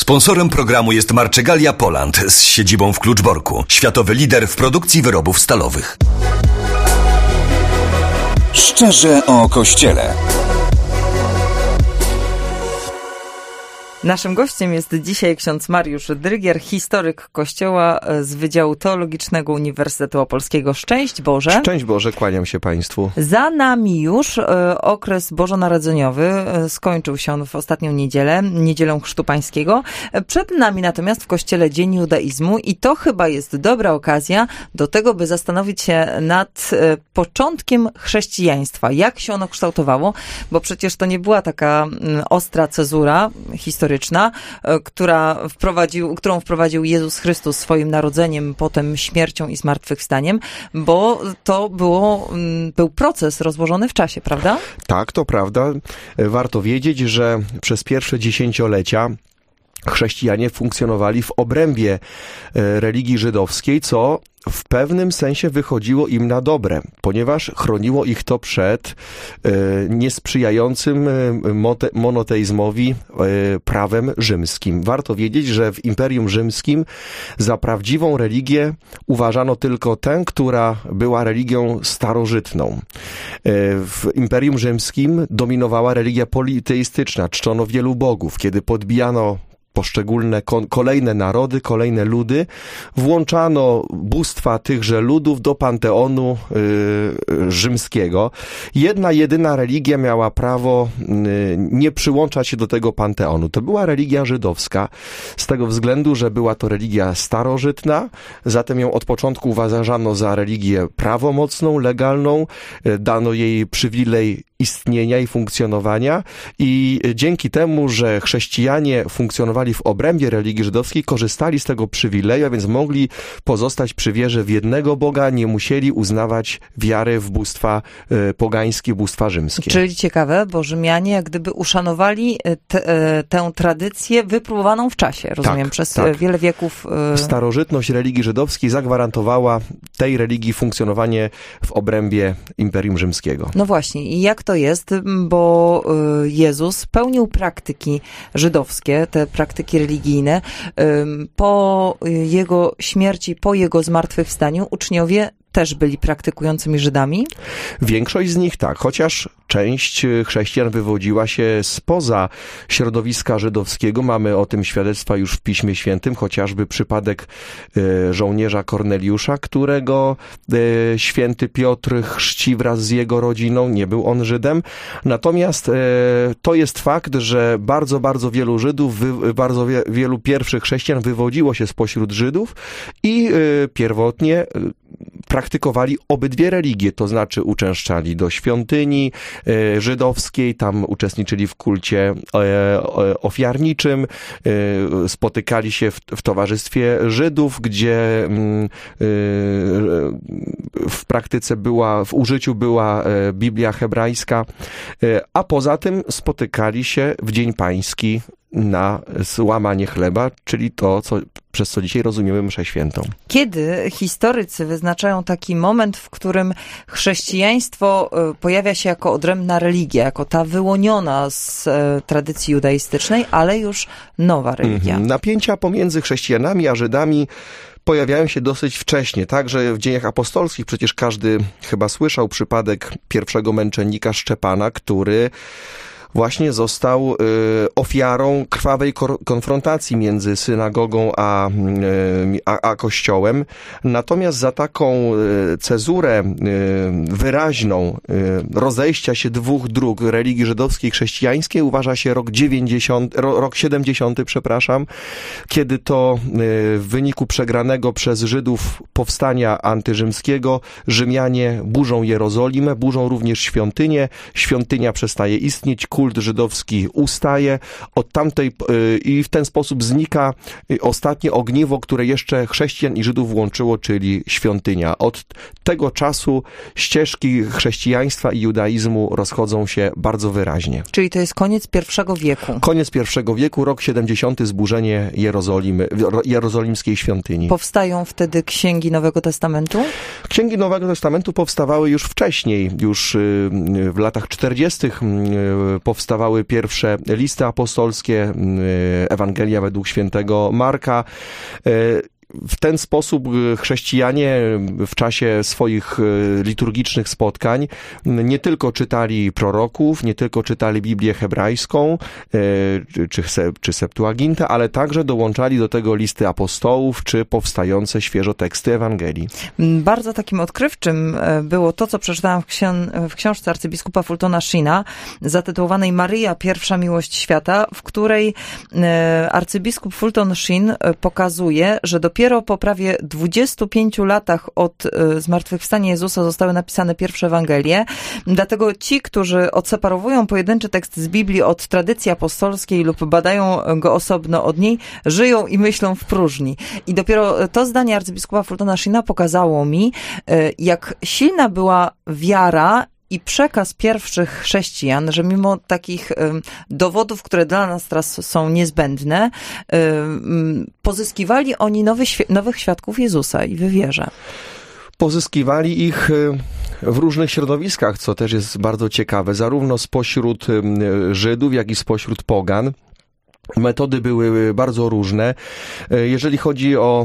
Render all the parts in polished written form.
Sponsorem programu jest Marczegalia Poland z siedzibą w Kluczborku. Światowy lider w produkcji wyrobów stalowych. Szczerze o Kościele. Naszym gościem jest dzisiaj ksiądz Mariusz Drygier, historyk Kościoła z Wydziału Teologicznego Uniwersytetu Opolskiego. Szczęść Boże. Szczęść Boże, kłaniam się Państwu. Za nami już okres bożonarodzeniowy. Skończył się on w ostatnią niedzielę Chrztu Pańskiego. Przed nami natomiast w Kościele Dzień Judaizmu i to chyba jest dobra okazja do tego, by zastanowić się nad początkiem chrześcijaństwa. Jak się ono kształtowało? Bo przecież to nie była taka ostra cezura historyczna, którą wprowadził Jezus Chrystus swoim narodzeniem, potem śmiercią i zmartwychwstaniem, bo to był proces rozłożony w czasie, prawda? Tak, to prawda. Warto wiedzieć, że przez pierwsze dziesięciolecia chrześcijanie funkcjonowali w obrębie religii żydowskiej, co w pewnym sensie wychodziło im na dobre, ponieważ chroniło ich to przed niesprzyjającym monoteizmowi prawem rzymskim. Warto wiedzieć, że w Imperium Rzymskim za prawdziwą religię uważano tylko tę, która była religią starożytną. W Imperium Rzymskim dominowała religia politeistyczna, czczono wielu bogów. Kiedy podbijano poszczególne kolejne narody, kolejne ludy, włączano bóstwa tychże ludów do panteonu rzymskiego. Jedna, jedyna religia miała prawo nie przyłączać się do tego panteonu. To była religia żydowska, z tego względu, że była to religia starożytna, zatem ją od początku uważano za religię prawomocną, legalną, dano jej przywilej istnienia i funkcjonowania i dzięki temu, że chrześcijanie funkcjonowali w obrębie religii żydowskiej, korzystali z tego przywileju, a więc mogli pozostać przy wierze w jednego Boga, nie musieli uznawać wiary w bóstwa pogańskie, bóstwa rzymskie. Czyli ciekawe, bo Rzymianie jak gdyby uszanowali tę tradycję wypróbowaną w czasie, rozumiem, przez wiele wieków. Starożytność religii żydowskiej zagwarantowała tej religii funkcjonowanie w obrębie Imperium Rzymskiego. No właśnie, i jak to jest, bo Jezus pełnił praktyki żydowskie, te praktyki religijne. Po Jego śmierci, po Jego zmartwychwstaniu uczniowie też byli praktykującymi Żydami? Większość z nich tak, chociaż część chrześcijan wywodziła się spoza środowiska żydowskiego. Mamy o tym świadectwa już w Piśmie Świętym, chociażby przypadek żołnierza Korneliusza, którego święty Piotr chrzci wraz z jego rodziną. Nie był on Żydem. Natomiast to jest fakt, że bardzo wielu Żydów, bardzo wielu pierwszych chrześcijan wywodziło się spośród Żydów i pierwotnie praktykowali obydwie religie, to znaczy uczęszczali do świątyni żydowskiej, tam uczestniczyli w kulcie ofiarniczym, spotykali się w towarzystwie Żydów, gdzie w praktyce w użyciu była Biblia hebrajska, a poza tym spotykali się w Dzień Pański na łamanie chleba, czyli to, przez co dzisiaj rozumiemy mszę świętą. Kiedy historycy wyznaczają taki moment, w którym chrześcijaństwo pojawia się jako odrębna religia, jako ta wyłoniona z tradycji judaistycznej, ale już nowa religia? Napięcia pomiędzy chrześcijanami a Żydami pojawiają się dosyć wcześnie, także w dziejach apostolskich przecież każdy chyba słyszał przypadek pierwszego męczennika Szczepana, który właśnie został ofiarą krwawej konfrontacji między synagogą a kościołem. Natomiast za taką cezurę wyraźną rozejścia się dwóch dróg religii żydowskiej i chrześcijańskiej uważa się rok 70, kiedy to w wyniku przegranego przez Żydów powstania antyrzymskiego Rzymianie burzą Jerozolimę, burzą również świątynię. Świątynia przestaje istnieć, kult żydowski ustaje, od tamtej i w ten sposób znika ostatnie ogniwo, które jeszcze chrześcijan i Żydów łączyło, czyli świątynia. Od tego czasu ścieżki chrześcijaństwa i judaizmu rozchodzą się bardzo wyraźnie. Czyli to jest koniec I wieku. Koniec I wieku, rok 70, zburzenie jerozolimskiej świątyni. Powstają wtedy księgi Nowego Testamentu? Księgi Nowego Testamentu powstawały już wcześniej, już w latach 40. powstawały pierwsze listy apostolskie, Ewangelia według świętego Marka. W ten sposób chrześcijanie w czasie swoich liturgicznych spotkań nie tylko czytali proroków, nie tylko czytali Biblię hebrajską czy Septuagintę, ale także dołączali do tego listy apostołów czy powstające świeżo teksty Ewangelii. Bardzo takim odkrywczym było to, co przeczytałam w książce arcybiskupa Fultona Sheena zatytułowanej Maryja, pierwsza miłość świata, w której arcybiskup Fulton Sheen pokazuje, że dopiero po prawie 25 latach od zmartwychwstania Jezusa zostały napisane pierwsze Ewangelie. Dlatego ci, którzy odseparowują pojedynczy tekst z Biblii od tradycji apostolskiej lub badają go osobno od niej, żyją i myślą w próżni. I dopiero to zdanie arcybiskupa Fultona Sheena pokazało mi, jak silna była wiara i przekaz pierwszych chrześcijan, że mimo takich dowodów, które dla nas teraz są niezbędne, pozyskiwali oni nowych świadków Jezusa i w wierze. Pozyskiwali ich w różnych środowiskach, co też jest bardzo ciekawe, zarówno spośród Żydów, jak i spośród pogan. Metody były bardzo różne. Jeżeli chodzi o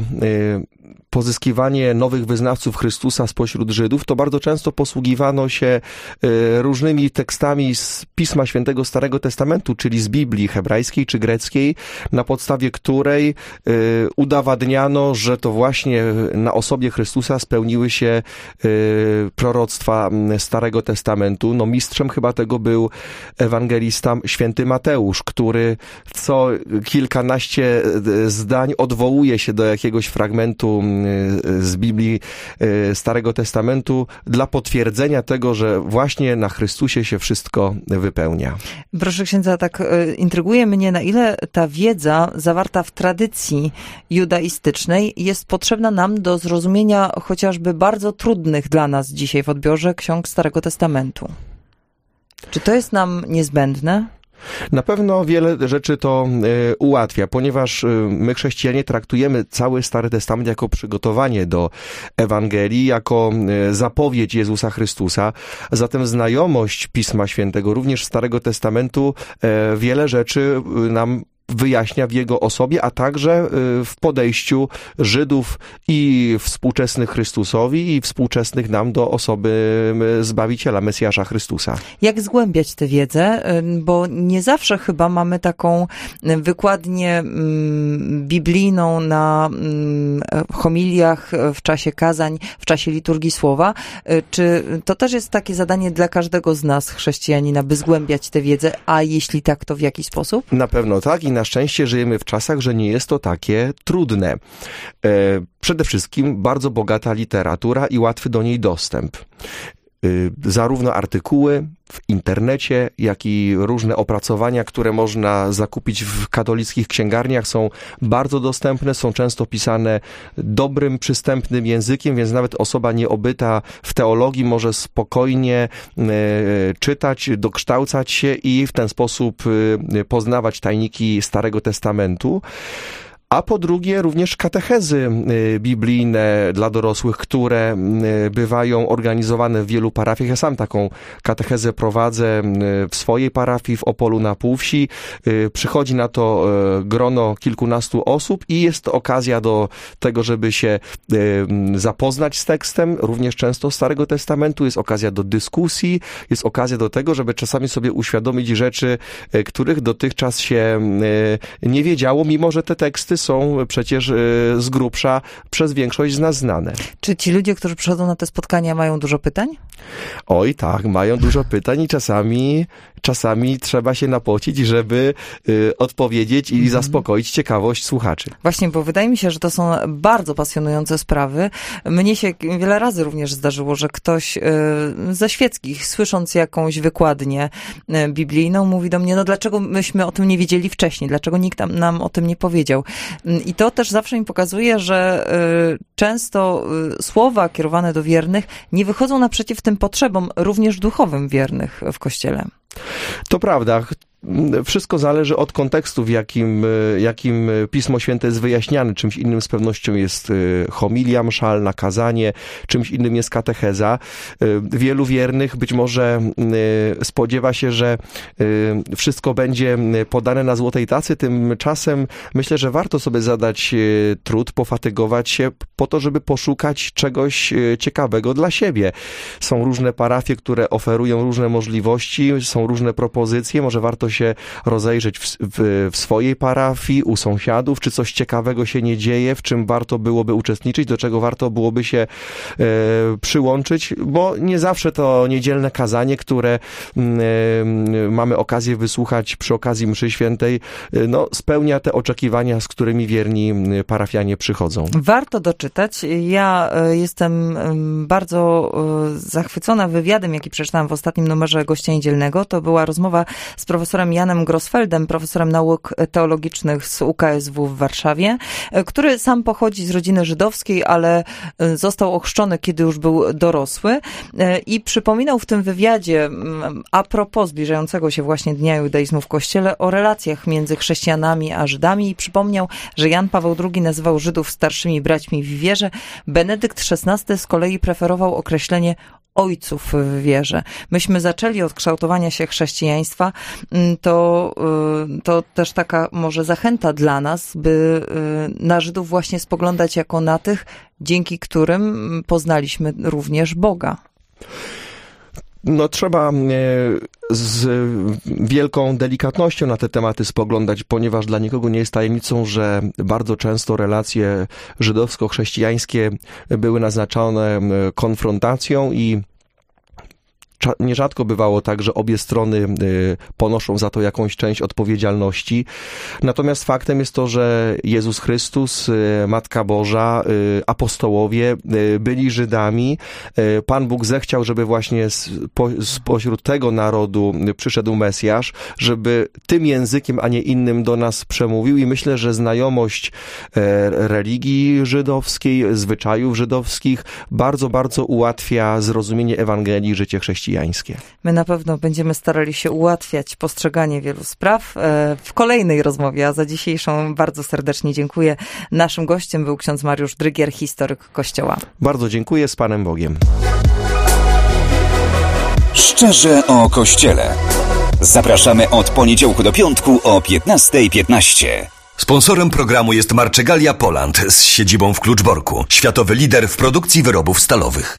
pozyskiwanie nowych wyznawców Chrystusa spośród Żydów, to bardzo często posługiwano się różnymi tekstami z Pisma Świętego Starego Testamentu, czyli z Biblii hebrajskiej czy greckiej, na podstawie której udowadniano, że to właśnie na osobie Chrystusa spełniły się proroctwa Starego Testamentu. No mistrzem chyba tego był ewangelista święty Mateusz, który co kilkanaście zdań odwołuje się do jakiegoś fragmentu z Biblii Starego Testamentu dla potwierdzenia tego, że właśnie na Chrystusie się wszystko wypełnia. Proszę księdza, tak intryguje mnie, na ile ta wiedza zawarta w tradycji judaistycznej jest potrzebna nam do zrozumienia chociażby bardzo trudnych dla nas dzisiaj w odbiorze ksiąg Starego Testamentu. Czy to jest nam niezbędne? Na pewno wiele rzeczy to ułatwia, ponieważ my chrześcijanie traktujemy cały Stary Testament jako przygotowanie do Ewangelii, jako zapowiedź Jezusa Chrystusa. Zatem znajomość Pisma Świętego, również Starego Testamentu, wiele rzeczy nam wyjaśnia w jego osobie, a także w podejściu Żydów i współczesnych Chrystusowi i współczesnych nam do osoby Zbawiciela, Mesjasza Chrystusa. Jak zgłębiać tę wiedzę? Bo nie zawsze chyba mamy taką wykładnię biblijną na homiliach, w czasie kazań, w czasie liturgii słowa. Czy to też jest takie zadanie dla każdego z nas, chrześcijanina, by zgłębiać tę wiedzę, a jeśli tak, to w jaki sposób? Na pewno tak i na szczęście żyjemy w czasach, że nie jest to takie trudne. Przede wszystkim bardzo bogata literatura i łatwy do niej dostęp. Zarówno artykuły w internecie, jak i różne opracowania, które można zakupić w katolickich księgarniach, są bardzo dostępne, są często pisane dobrym, przystępnym językiem, więc nawet osoba nieobyta w teologii może spokojnie czytać, dokształcać się i w ten sposób poznawać tajniki Starego Testamentu. A po drugie również katechezy biblijne dla dorosłych, które bywają organizowane w wielu parafiach. Ja sam taką katechezę prowadzę w swojej parafii w Opolu na Półwsi. Przychodzi na to grono kilkunastu osób i jest to okazja do tego, żeby się zapoznać z tekstem, również często Starego Testamentu. Jest okazja do dyskusji, jest okazja do tego, żeby czasami sobie uświadomić rzeczy, których dotychczas się nie wiedziało, mimo że te teksty są przecież z grubsza przez większość z nas znane. Czy ci ludzie, którzy przychodzą na te spotkania, mają dużo pytań? Oj tak, mają dużo pytań i czasami trzeba się napocić, żeby odpowiedzieć i zaspokoić ciekawość słuchaczy. Właśnie, bo wydaje mi się, że to są bardzo pasjonujące sprawy. Mnie się wiele razy również zdarzyło, że ktoś ze świeckich, słysząc jakąś wykładnię biblijną, mówi do mnie, no dlaczego myśmy o tym nie wiedzieli wcześniej, dlaczego nikt nam o tym nie powiedział. I to też zawsze mi pokazuje, że często słowa kierowane do wiernych nie wychodzą naprzeciw tym potrzebom, również duchowym wiernych w Kościele. To prawda. wszystko zależy od kontekstu, w jakim Pismo Święte jest wyjaśniane. Czymś innym z pewnością jest homilia mszalna, kazanie, czymś innym jest katecheza. Wielu wiernych być może spodziewa się, że wszystko będzie podane na złotej tacy. Tymczasem myślę, że warto sobie zadać trud, pofatygować się po to, żeby poszukać czegoś ciekawego dla siebie. Są różne parafie, które oferują różne możliwości, są różne propozycje. Może warto się rozejrzeć w swojej parafii, u sąsiadów, czy coś ciekawego się nie dzieje, w czym warto byłoby uczestniczyć, do czego warto byłoby się przyłączyć, bo nie zawsze to niedzielne kazanie, które mamy okazję wysłuchać przy okazji mszy świętej, spełnia te oczekiwania, z którymi wierni parafianie przychodzą. Warto doczytać. Ja jestem bardzo zachwycona wywiadem, jaki przeczytałam w ostatnim numerze Gościa Niedzielnego. To była rozmowa z profesorem Janem Grossfeldem, profesorem nauk teologicznych z UKSW w Warszawie, który sam pochodzi z rodziny żydowskiej, ale został ochrzczony, kiedy już był dorosły i przypominał w tym wywiadzie a propos zbliżającego się właśnie Dnia Judaizmu w Kościele o relacjach między chrześcijanami a Żydami i przypomniał, że Jan Paweł II nazywał Żydów starszymi braćmi w wierze. Benedykt XVI z kolei preferował określenie ojców w wierze. Myśmy zaczęli od kształtowania się chrześcijaństwa, to też taka może zachęta dla nas, by na Żydów właśnie spoglądać jako na tych, dzięki którym poznaliśmy również Boga. Trzeba z wielką delikatnością na te tematy spoglądać, ponieważ dla nikogo nie jest tajemnicą, że bardzo często relacje żydowsko-chrześcijańskie były naznaczone konfrontacją i nierzadko bywało tak, że obie strony ponoszą za to jakąś część odpowiedzialności. Natomiast faktem jest to, że Jezus Chrystus, Matka Boża, apostołowie byli Żydami. Pan Bóg zechciał, żeby właśnie spośród tego narodu przyszedł Mesjasz, żeby tym językiem, a nie innym do nas przemówił i myślę, że znajomość religii żydowskiej, zwyczajów żydowskich bardzo, bardzo ułatwia zrozumienie Ewangelii i życie chrześcijańskie. My na pewno będziemy starali się ułatwiać postrzeganie wielu spraw w kolejnej rozmowie, a za dzisiejszą bardzo serdecznie dziękuję. Naszym gościem był ksiądz Mariusz Drygier, historyk Kościoła. Bardzo dziękuję, z Panem Bogiem. Szczerze o Kościele. Zapraszamy od poniedziałku do piątku o 15:15. Sponsorem programu jest Marczegalia Poland z siedzibą w Kluczborku. Światowy lider w produkcji wyrobów stalowych.